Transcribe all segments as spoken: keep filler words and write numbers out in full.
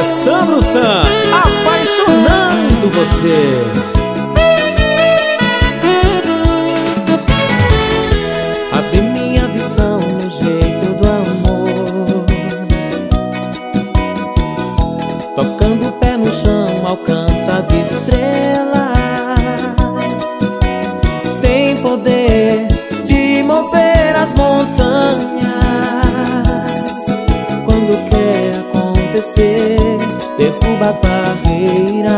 Sandro San, apaixonando você. Abri minha visão no jeito do amor, tocando o pé no chão, alcança as estrelas. Tem poder de mover as montanhas. Quando quer acontecer, derruba as barreiras.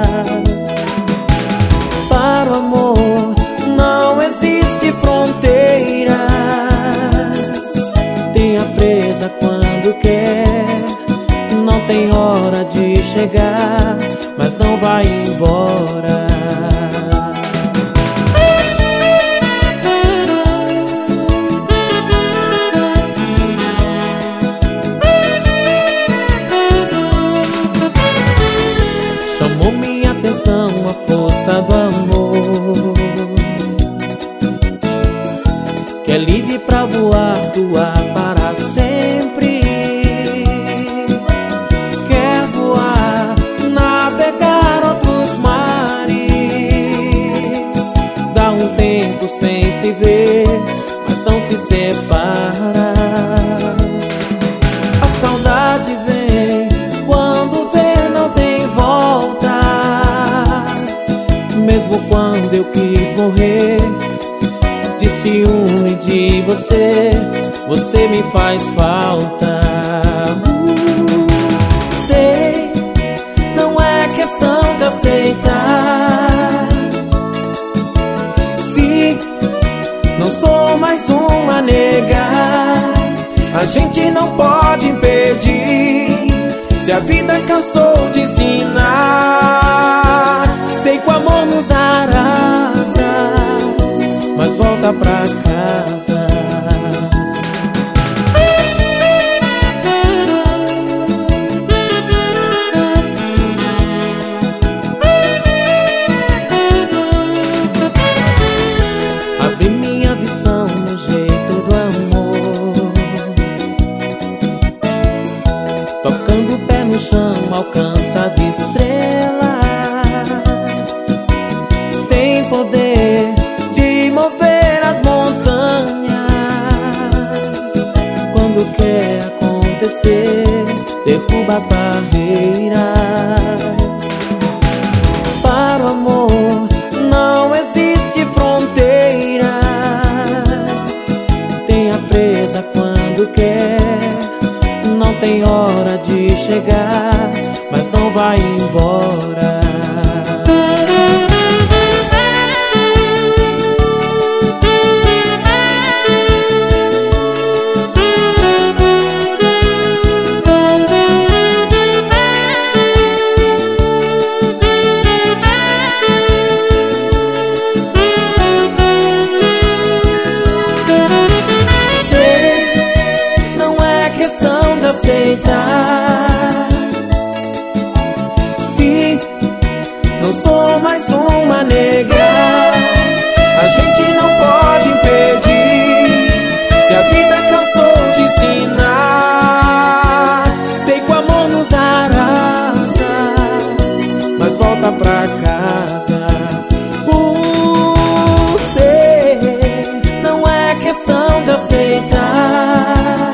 Para o amor não existe fronteiras. Tenha presa quando quer. Não tem hora de chegar, mas não vai embora. Chamou minha atenção a força do amor, que é livre pra voar, doar para sempre. Quer voar, navegar outros mares. Dá um tempo sem se ver, mas não se separa. A saudade vem quando vê, não tem volta. Mesmo quando eu quis morrer, de ciúme de você, você me faz falta. uh, Sei, não é questão de aceitar. Se não sou mais um a negar, a gente não pode impedir. Se a vida cansou de ensinar, sei que o amor nos dará asas, mas volta pra casa. Abri minha visão no jeito do amor, tocando o pé no chão, alcança as estrelas. Tem poder de mover as montanhas. Quando quer acontecer, derruba as barreiras. Para o amor não existe fronteiras. Tenha presa quando quer. Não tem hora de chegar, mas não vai embora. Aceitar. Se não sou mais uma a negar, a gente não pode impedir. Se a vida cansou de ensinar, sei que o amor nos dará asas, mas volta pra casa. uh, Sei, não é questão de aceitar.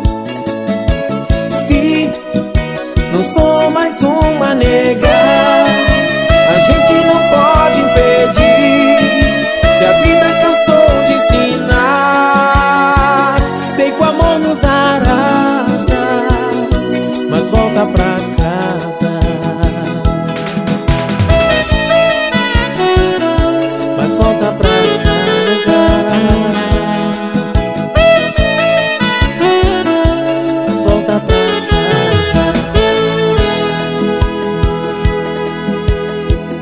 Não sou mais uma a negar, a gente não pode impedir. Se a vida cansou de ensinar, sei que o amor nos dará asas, mas volta pra